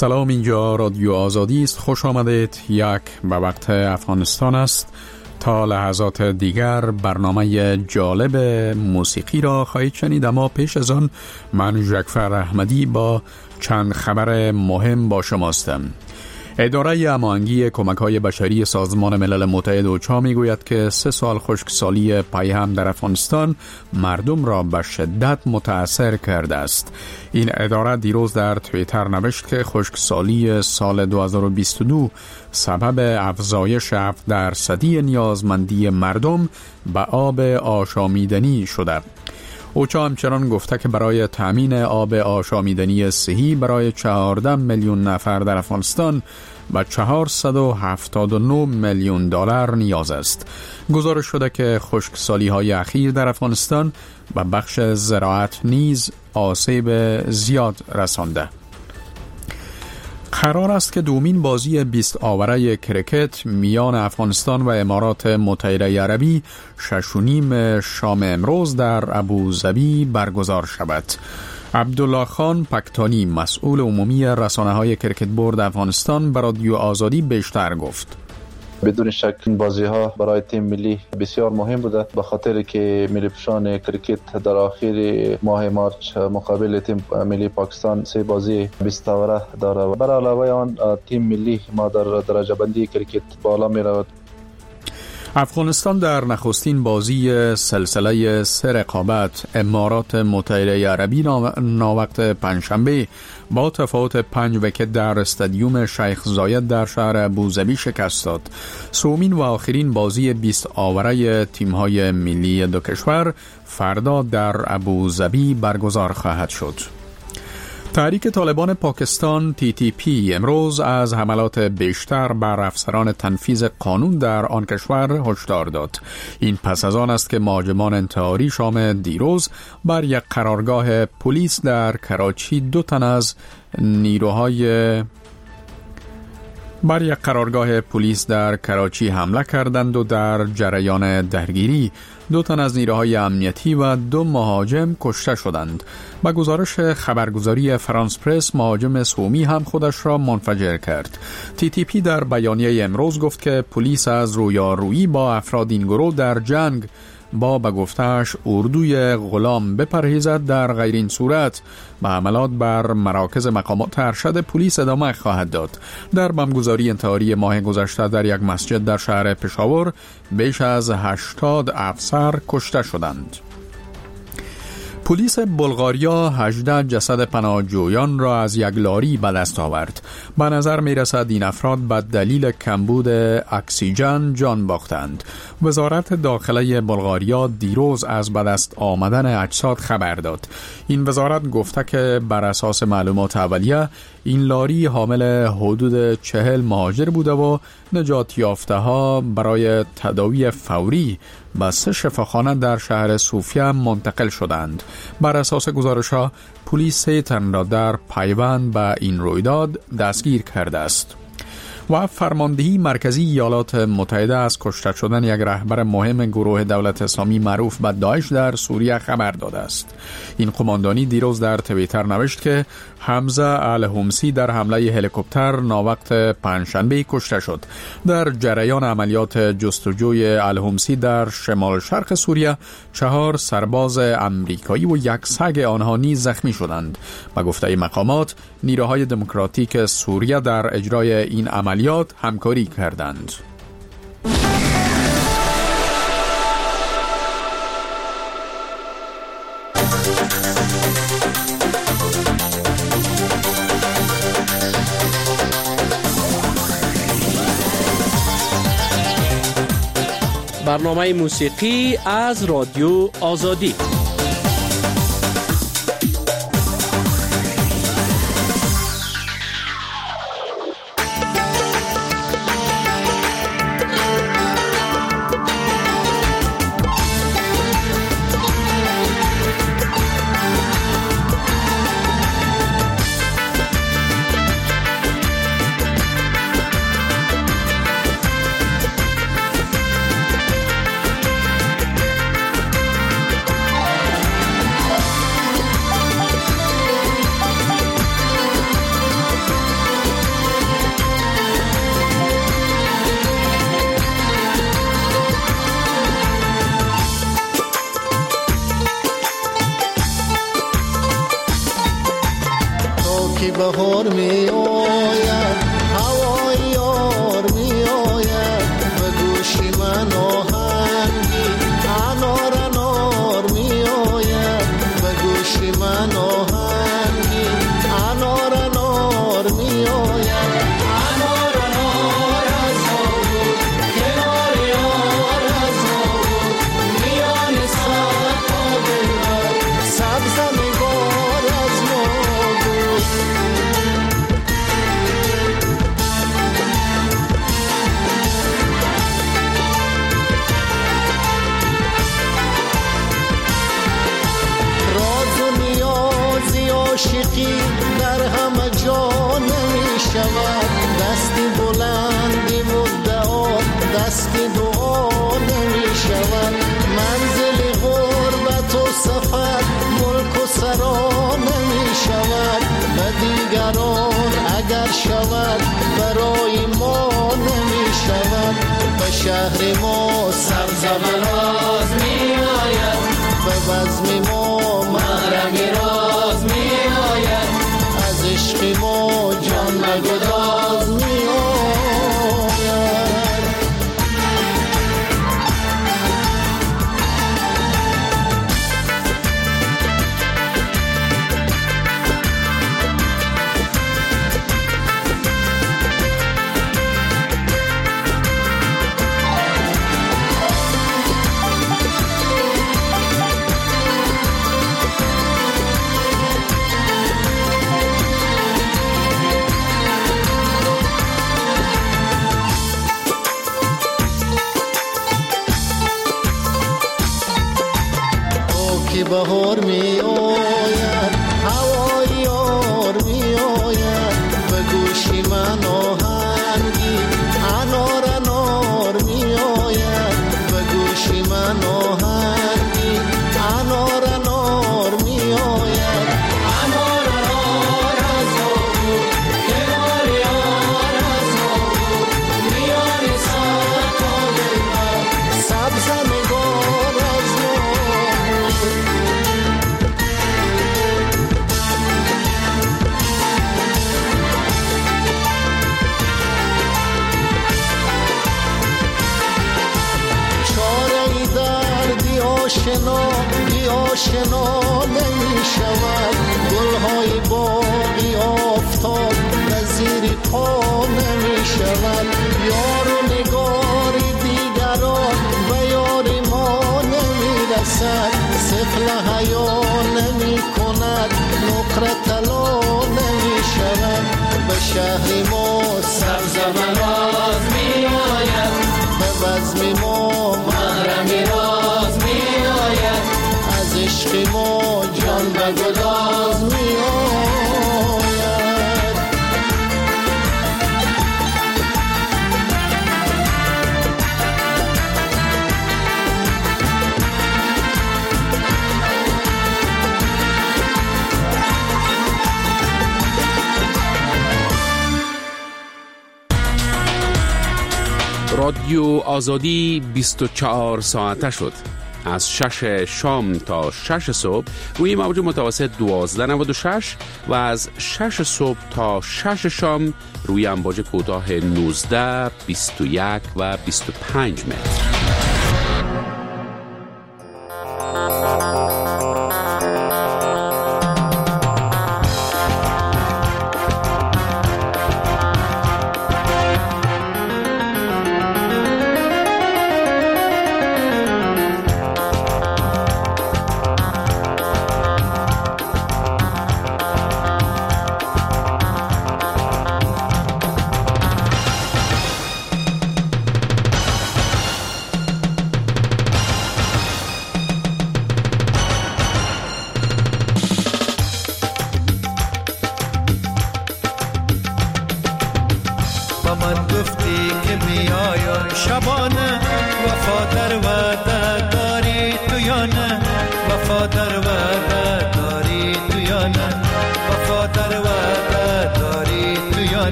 سلام، اینجا رادیو آزادی است. خوش آمدید. یک به وقت افغانستان است. تا لحظات دیگر برنامه جالب موسیقی را خواهید شنید، اما پیش از آن من ژکفر احمدی با چند خبر مهم با شماستم. اداره هماهنگی کمک‌های بشری سازمان ملل متحد اوچا میگوید که 3 سال خشکسالی پیهم در افغانستان مردم را به شدت متاثر کرده است. این اداره دیروز در توییتر نوشت که خشکسالی سال 2022 سبب افزایش 7% نیازمندی مردم به آب آشامیدنی شده. اوچا همچنان گفته که برای تامین آب آشامیدنی صحی برای 14 میلیون نفر در افغانستان و 479 میلیون دلار نیاز است. گزارش شده که خشکسالی‌های اخیر در افغانستان و بخش زراعت نیز آسیب زیاد رسانده. قرار است که دومین بازی 20 آوره کرکت میان افغانستان و امارات متحده عربی 6:30 شام امروز در ابوظبی برگزار شود. عبدالله خان پکتانی، مسئول عمومی رسانه‌های کرکت بورد افغانستان، به رادیو آزادی بیشتر گفت. بدون شک این بازی ها برای تیم ملی بسیار مهم بوده، به خاطر که ملی پوشان کرکت در آخر ماه مارچ مقابل تیم ملی پاکستان 3 بازی 20 آوره داره. بر علاوه آن تیم ملی ما در درجه بندی کرکت بالا می رود. افغانستان در نخستین بازی سلسله 3 رقابت امارات متحده عربی ناوقت پنجشنبه با تفاوت 5 ویکت در استادیوم شیخ زاید در شهر ابوظبی شکست داد. سومین و آخرین بازی 20 آوره تیم‌های ملی دو کشور فردا در ابوظبی برگزار خواهد شد. تحریک طالبان پاکستان TTP امروز از حملات بیشتر بر افسران تنفیذ قانون در آن کشور هشدار داد. این پس از آن است که مهاجمان انتحاری شام دیروز بر یک قرارگاه پلیس در کراچی 2 تن از نیروهای در کراچی حمله کردند و در جریان درگیری 2 تن از نیروهای امنیتی و 2 مهاجم کشته شدند. با گزارش خبرگزاری فرانس پرس، مهاجم سومی هم خودش را منفجر کرد. TTP در بیانیه امروز گفت که پلیس از رویارویی با افراد این گروه در جنگ با به گفته‌اش اردوی غلام بپرهیزد. در غیر این صورت به حملات بر مراکز مقامات ارشد پلیس ادامه خواهد داد. در بمبگذاری انتحاری ماه گذشته در یک مسجد در شهر پشاور بیش از 80 افسر کشته شدند. پلیس بلغاریا 18 جسد پناهجویان را از یک لاری به دست آورد. به نظر می رسد این افراد به دلیل کمبود اکسیژن جان باختند. وزارت داخله بلغاریا دیروز از به دست آمدن اجساد خبر داد. این وزارت گفته که بر اساس معلومات اولیه این لاری حامل حدود 40 مهاجر بوده و نجات یافته ها برای تداوی فوری به 3 شفاخانه در شهر صوفیه منتقل شدند. بر اساس گزارش‌ها پلیس 3 تن را در پیوند به این رویداد دستگیر کرده است. و فرماندهی مرکزی ایالات متحده از کشته شدن یک رهبر مهم گروه دولت اسلامی معروف به داعش در سوریه خبر داده است. این قماندانی دیروز در توییتر نوشت که حمزه الحمصی در حمله هلیکوپتر ناوقت پنجشنبه کشته شد. در جریان عملیات جستجوی الحمصی در شمال شرق سوریه 4 سرباز امریکایی و 1 سگ آنها نیز زخمی شدند. به گفته مقامات نیروهای دموکراتیک سوریه در اجرای این عملیات همکاری کردند. برنامه موسیقی از رادیو آزادی. بهار می آید هوای یار می آید به گوش من آهنگی انار انار می آید به گوش من آهنگی انار انار می آید انار انار از آبود کنار یار از آبود میان سر تا دلبر سبز نگار از ما بود راز و نیازی عاشقی در همه جا نمی شود دستی بلندی مدعا دستی دعا نمی شود منزل غربت و سفر ملک و سرا نمی شود و دیگران اگر شود برای ما نمی شود به شهر ما سبز و راز می آید به بزم ما محرم راز می آید از عشق ما جان و گداز می آید بهار می آید هوای یار می آید به گوش من آهنگی انار انار می آید به گوش من آهنگی انار انار می آید انار انار از آبود کنار یار از آبود میان سر تا دلبر سبز نگار از ما آشنا نمی شود گلهای باقی آفتاب نظیر پا نمی شود یار و نگار دیگران و یار ما نمی رسد سفل حیا نمی کند نقره طلا نمی شود به شهر ما سبز و راز می آید به بزم ما محرم راز می آید از عشق ما جان و گداز می آید رادیو آزادی 24 ساعته شد. از 6 شام تا 6 صبح روی موج متوسط 1296 و از 6 صبح تا 6 شام روی امواج کوتاه 19 21 و 25 متر.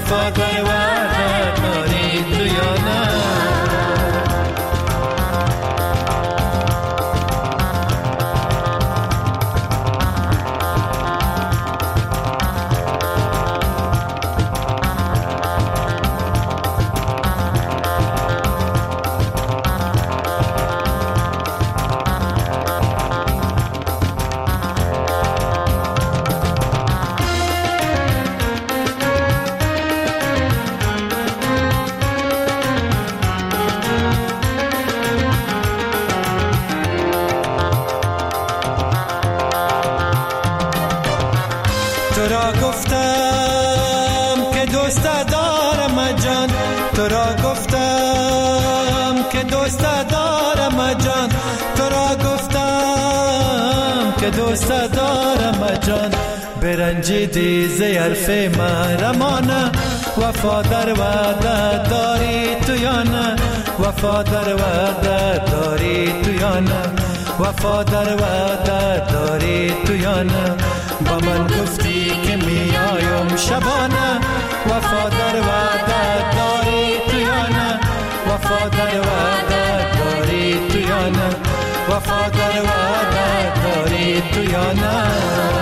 وفادار وفاداری تو یا نه؟ تو را گفتم که دوست دارم جان، تو را گفتم که دوست دارم جان، تو را گفتم که دوست دارم جان. برنجیدی ز حرف محرمانه، وفادار وعده داری تو یا نه؟ وفادار وعده داری تو یا نه؟ وفادار وعده داری تو یا نه؟ با من گفتی که میایم شبانه، وفادار وعده داری تو یا نه؟ وفادار وعده داری تو یا نه؟ وفادار وعده داری تو یا نه؟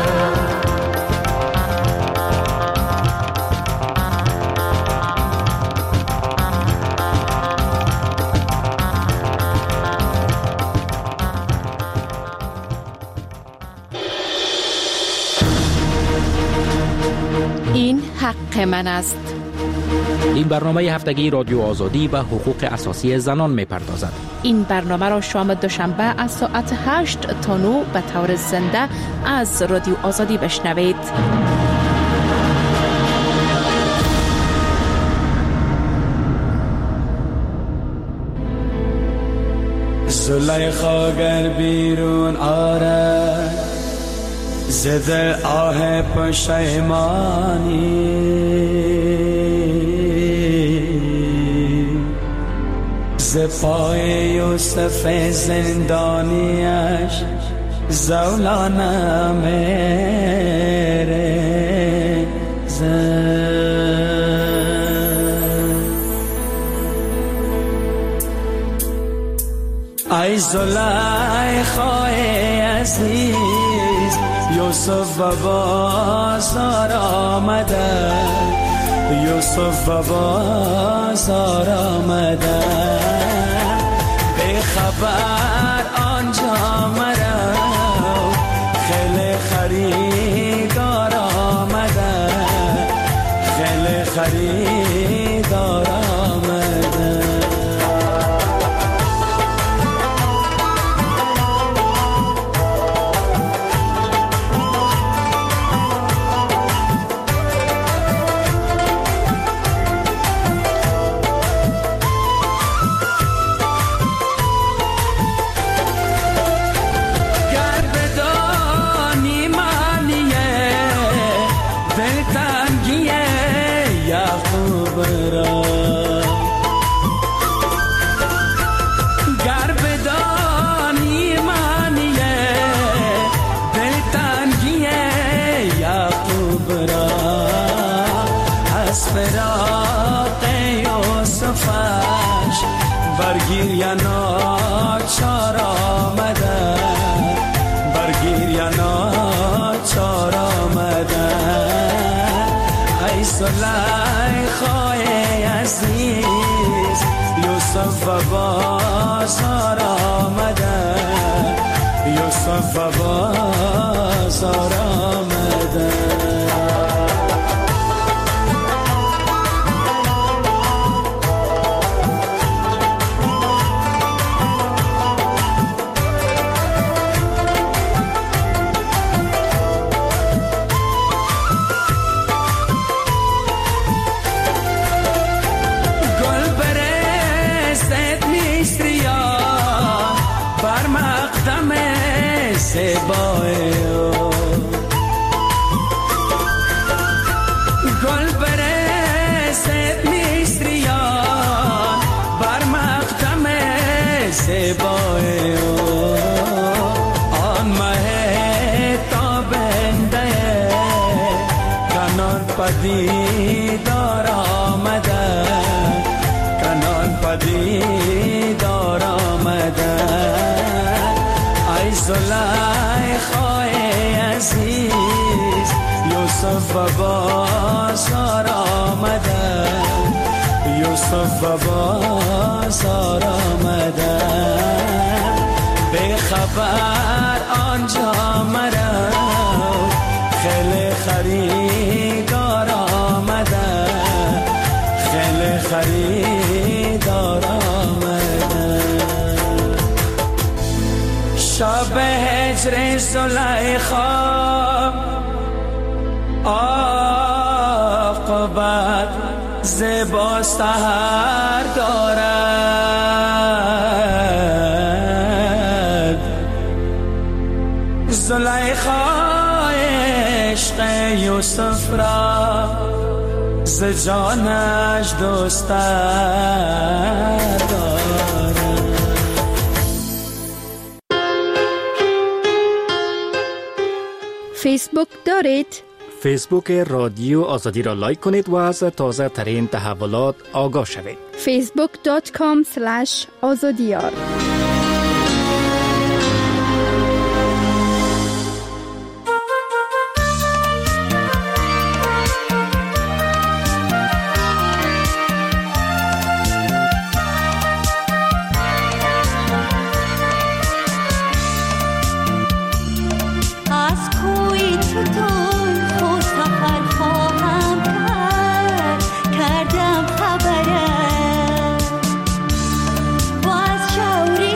این حق من است. این برنامه هفتگی رادیو آزادی و حقوق اساسی زنان می‌پردازد. این برنامه را شام دوشنبه از ساعت 8 تا 9 به طور زنده از رادیو آزادی بشنوید. زلیخا گر بیرون آرد ز دل آه پشیمانی، ز پای یوسف زندانیش زولانه میره ای زلیخای عزیز، یوسف و بازار آمده، یوسف و بازار آمده، به خبر آنجا مرا خیلی خریدار آمده، خیلی خریدار آمده. برگیر یا ناچار آمده، برگیر یا ناچار آمده، ای زلیخای عزیز، یوسف و بازار آمده، یوسف و بازار آمده. گل برسد میستریان بر مقدم زیبای آن مه تابنده کنار پدیدار آمده، کنان پدیدار آمده. ای زلیخای عزیز یوسف و بازار آمده، یوسف و بازار آمده. به خبر آنجا مرا خیلی خریدار آمده، خیلی خریدار آمده. شب هجر زلیخا عاقبت زیباست هر دارد. زلیخا عشق یوسف را ز جانش دوست دارد. فیسبوک دارید؟ فیسبوک رادیو آزادی را لایک کنید و از تازه ترین تحولات آگاه شوید. facebook.com/azadiyar. کردم خبره و از شوری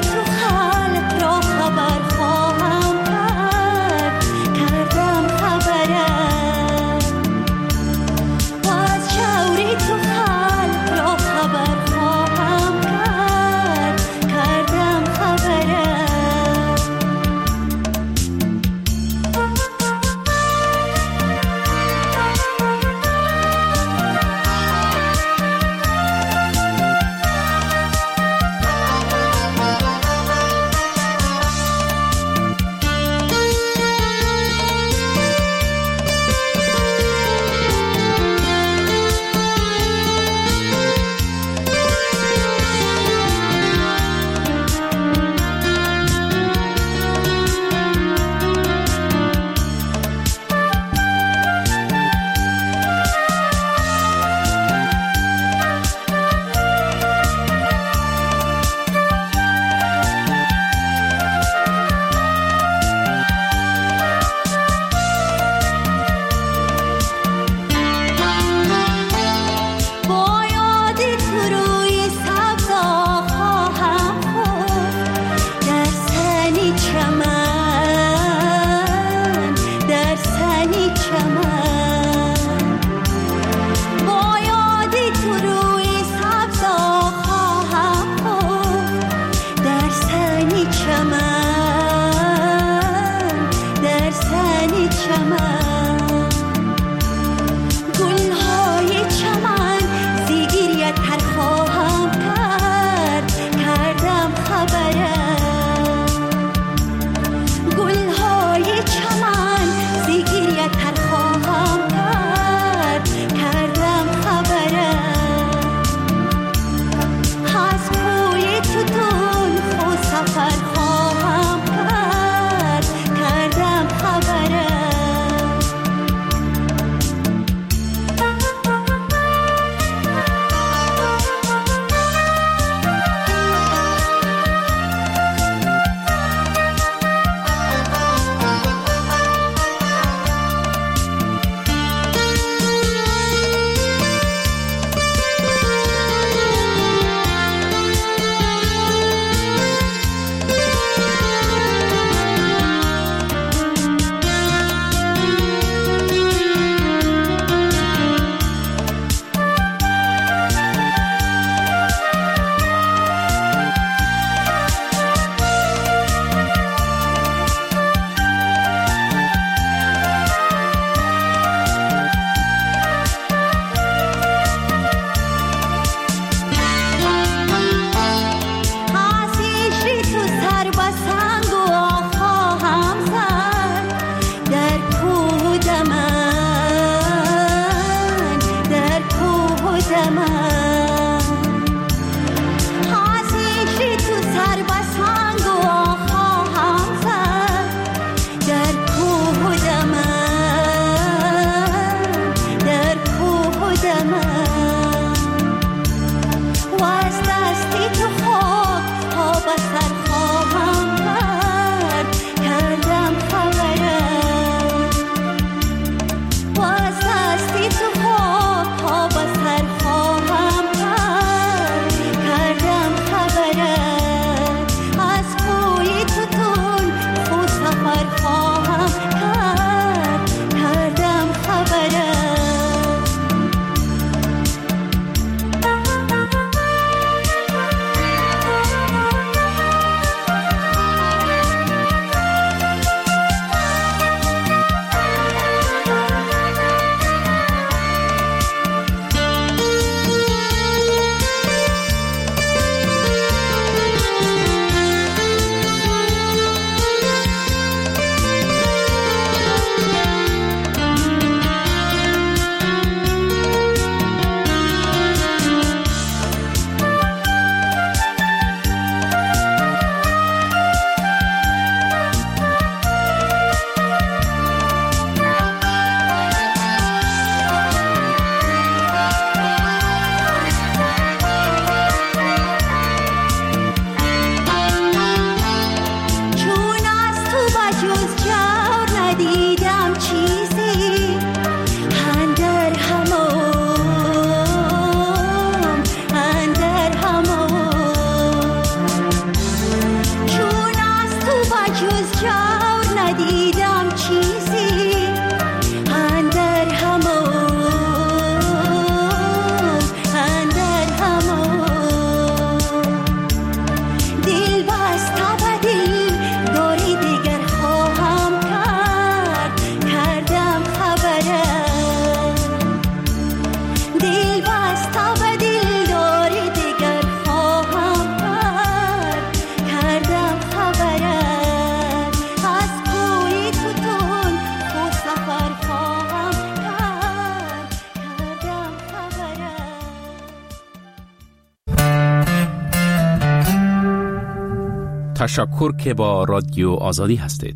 تشکر که با رادیو آزادی هستید.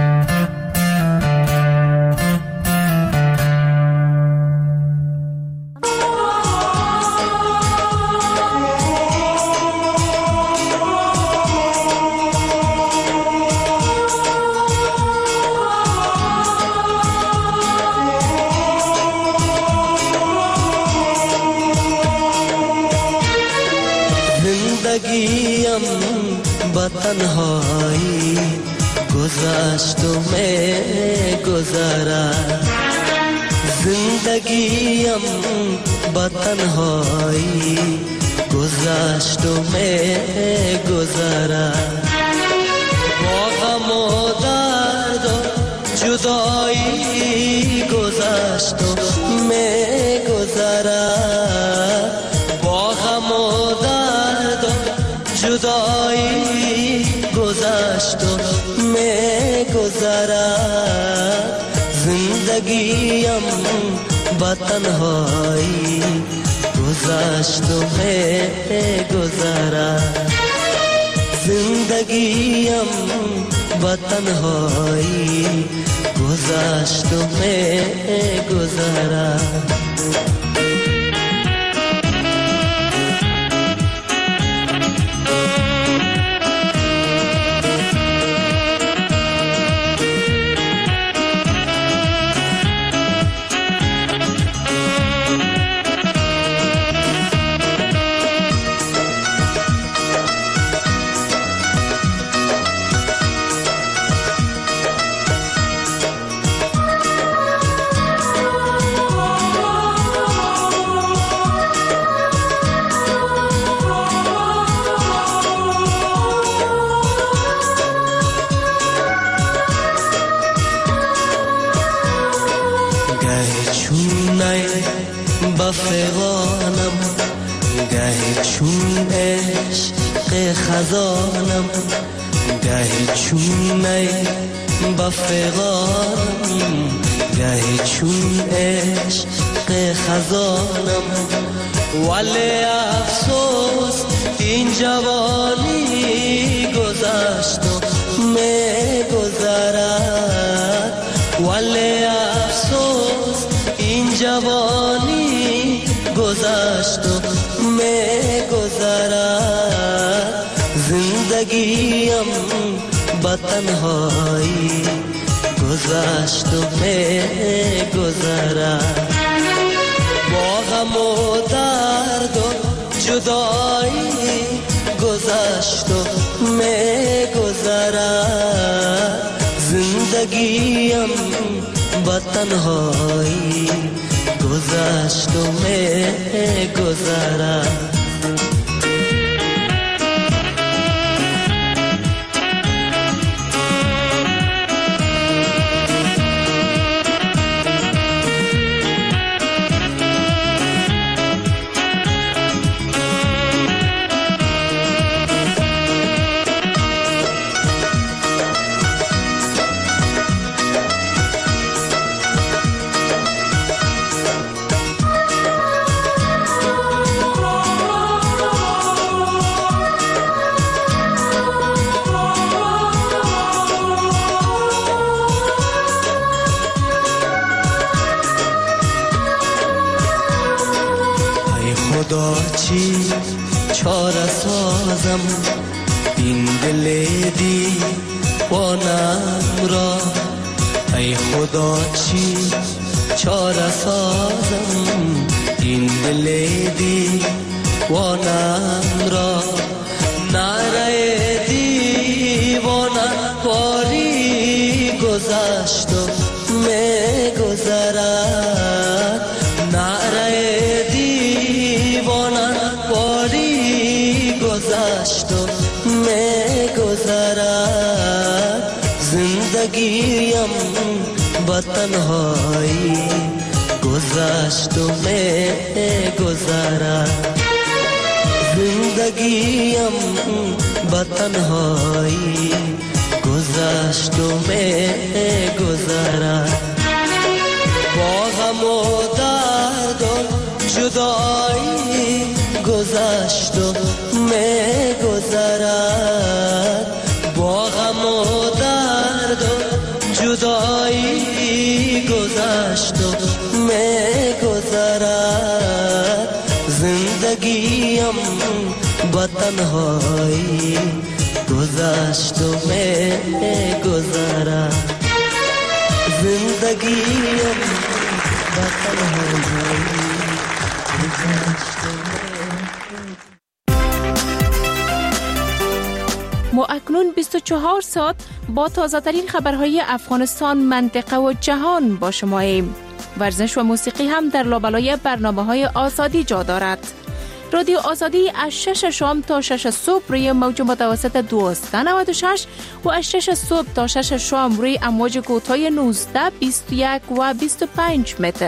تنهایی گذشت و می گذرد، زندگیم با تنهایی گذشت و می گذرد، با غم و درد و جدایی گذشت و می گذرد، با غم و درد و جدایی گذشت و می گذرد، زندگیم با تنهایی گذشت و می گذرد، زندگیم با تنهایی گذشت و می گذرد. بفغانم گهی چون عشق خزانم، گهی چون بفغانم گهی چون عشق خزانم، ولی افسوس این جوانی گذشت و می گذرد، ولی افسوس این جوانی گذشت و میگذرد زندگیم با تنهایی گذشت و میگذرد با غم و درد و جدایی گذشت و میگذرد زندگیم با تنهایی گذشت و میگذرد چی چاره سازم این دل دیوانم را ای خدا چی چاره سازم این دل دیوانم را نره دیوانم باری گذشت و میگذرد نره گذشت و میگذرد زندگیم با تنهایی گذشت و میگذرد زندگیم با تنهایی گذشت و میگذرد با غم و درد و جدایی گذشت و میگذرد با غم و درد و جدایی گذشت و میگذرد زندگیم با تنهایی گذشت و میگذرد زندگیم با تنهایی ما اکنون 24 ساعت با تازه‌ترین خبرهای افغانستان، منطقه و جهان با شماییم. ورزش و موسیقی هم در لابلای برنامه‌های آزادی جا دارد. رادیو آزادی از 6 شام تا 6 صبح روی موج متوسط 1296 و از 6 صبح تا 6 شام روی امواج کوتاه 19، 21 و 25 متر.